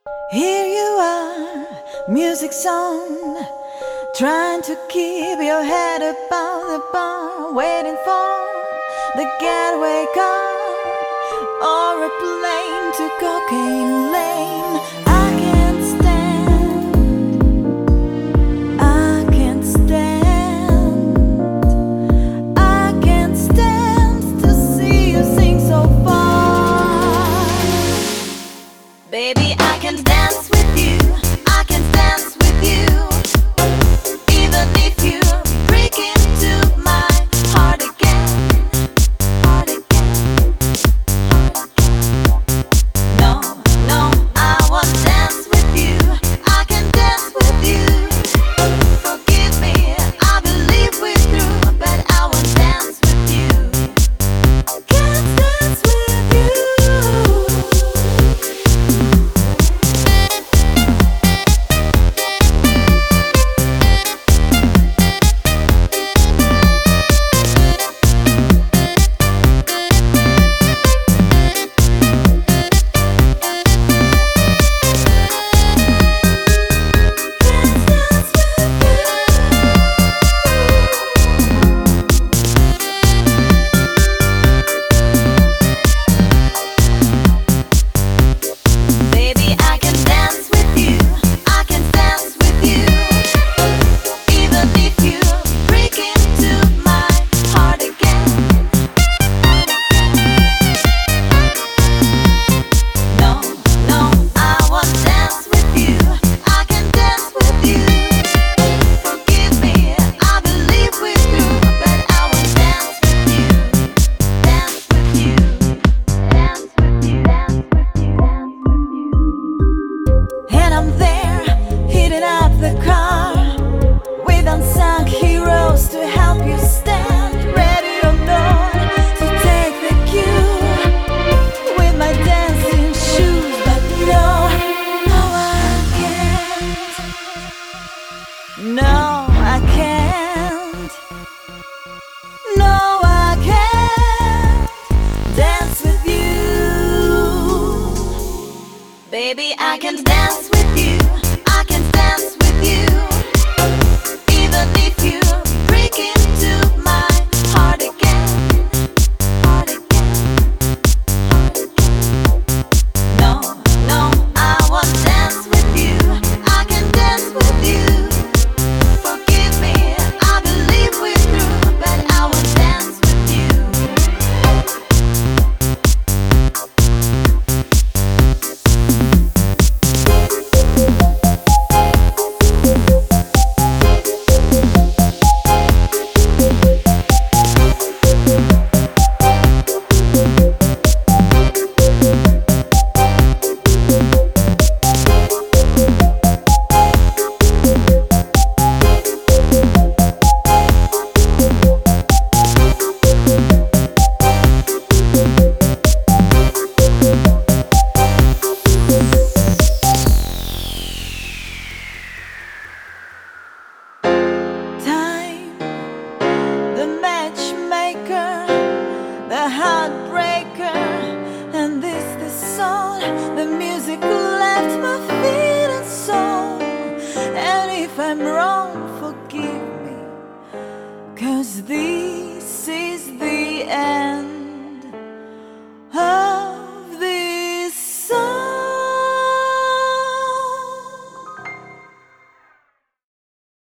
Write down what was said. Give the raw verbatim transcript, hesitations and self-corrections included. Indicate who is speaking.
Speaker 1: Here you are, music's on, trying to keep your head above the bar, waiting for the getaway car or a plane to cocaine lane. I can't stand, I can't stand, I can't stand to see you sing so far. Baby, I can dance with you, I can dance with you, even if you break into my heart again, heart again, heart again. No, no, I won't dance with you, I can dance with you. Forgive me, I believe we're through, but I won't dance with you. Can't dance with you. Baby, I can dance with you, I can dance with you, even if you break into my heart again. No, no, I won't dance with you, I can dance with you. Forgive me, I believe we're through, but I won't dance with you. Dance with you, dance with you, dance with you, dance with you. And I'm there, heating up the car with unsung heroes to help you stand ready or not to take the cue with my dancing shoes. But no, no, I can't. No, I can't. No, I can't dance with you. Baby, I can dance with you, I can dance with you, even if you break into my heart again, heart again, heart again. No, no, I won't dance with you, I can dance with you. Forgive me, I believe we're through, but I won't dance with you. Time, the matchmaker, the heartbreaker, and this the song, the music left my feet and soul. And if I'm wrong, forgive me, 'cause this is the end. Oh.